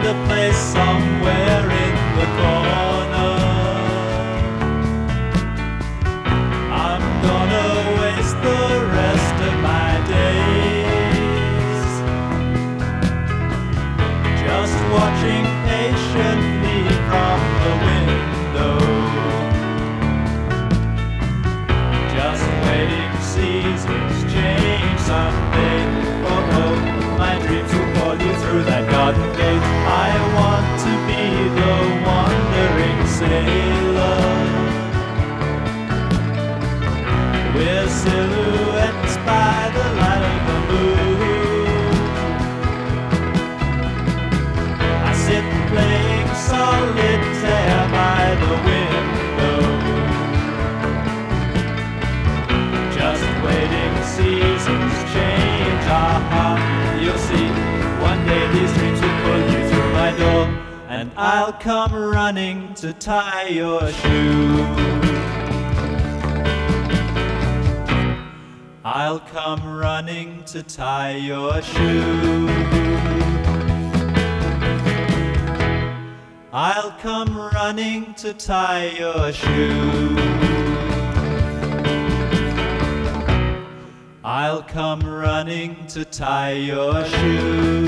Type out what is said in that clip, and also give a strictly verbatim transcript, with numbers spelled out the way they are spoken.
a place somewhere in the corner. I'm gonna waste the rest of my days just watching patiently from the window, just waiting seasons change someday. Oh, oh, my dreams will call you through that garden gate. I want to be the wandering sailor. We're silhouettes by the light of the moon. I sit playing solitaire by the window, just waiting seasons change. Aha, you'll see, one day these dreams will pull you through my door, and I'll come running to tie your shoe. I'll come running to tie your shoe. I'll come running to tie your shoe. I'll come running to tie your shoe.